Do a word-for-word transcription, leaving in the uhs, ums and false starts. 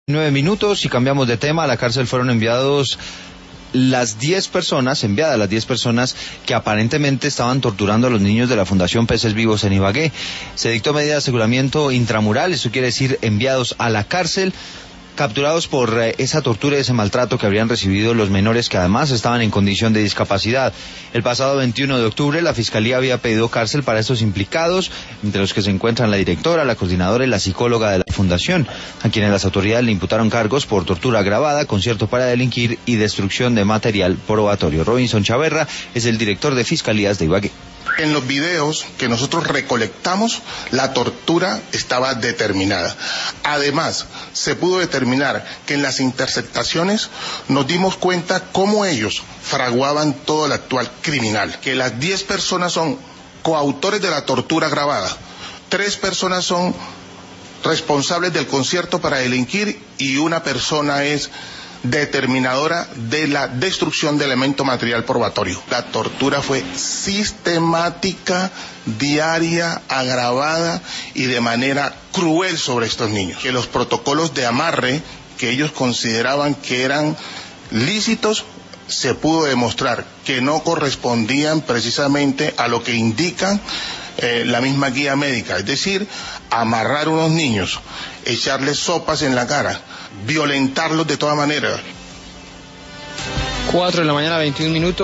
Nueve minutos y cambiamos de tema. A la cárcel fueron enviados las diez personas, enviadas las diez personas que aparentemente estaban torturando a los niños de la Fundación Peces Vivos en Ibagué. Se dictó medida de aseguramiento intramural, eso quiere decir enviados a la cárcel, capturados por eh, esa tortura y ese maltrato que habrían recibido los menores, que además estaban en condición de discapacidad. El pasado veintiuno de octubre la Fiscalía había pedido cárcel para estos implicados, entre los que se encuentran la directora, la coordinadora y la psicóloga de la Fundación, a quienes las autoridades le imputaron cargos por tortura agravada, concierto para delinquir y destrucción de material probatorio. Robinson Chaverra es el director de Fiscalías de Ibagué. En los videos que nosotros recolectamos, la tortura estaba determinada. Además, se pudo determinar que en las interceptaciones nos dimos cuenta cómo ellos fraguaban todo el actual criminal. Que las diez personas son coautores de la tortura agravada, tres personas son responsables del concierto para delinquir y una persona es determinadora de la destrucción de elemento material probatorio. La tortura fue sistemática, diaria, agravada y de manera cruel sobre estos niños. Que los protocolos de amarre que ellos consideraban que eran lícitos, se pudo demostrar que no correspondían precisamente a lo que indican eh, la misma guía médica, es decir, amarrar a unos niños, echarles sopas en la cara, violentarlos de toda manera. Cuatro de la mañana, veintiún minutos.